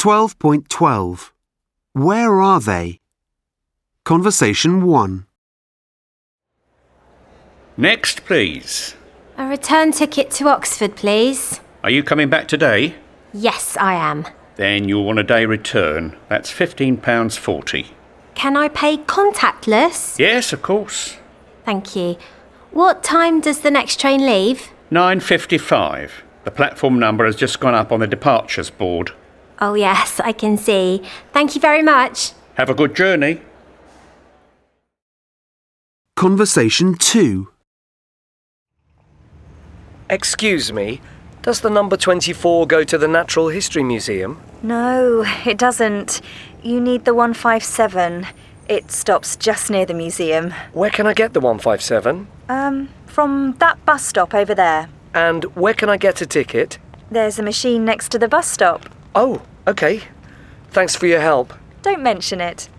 12.12. Where are they? Conversation 1. Next, please. A return ticket to Oxford, please. Are you coming back today? Yes, I am. Then you'll want a day return. That's £15.40. Can I pay contactless? Yes, of course. Thank you. What time does the next train leave? 9:55. The platform number has just gone up on the departures board. Oh yes, I can see. Thank you very much. Have a good journey. Conversation 2. Excuse me, does the number 24 go to the Natural History Museum? No, it doesn't. You need the 157. It stops just near the museum. Where can I get the 157? From that bus stop over there. And where can I get a ticket? There's a machine next to the bus stop. Oh, okay. Thanks for your help. Don't mention it.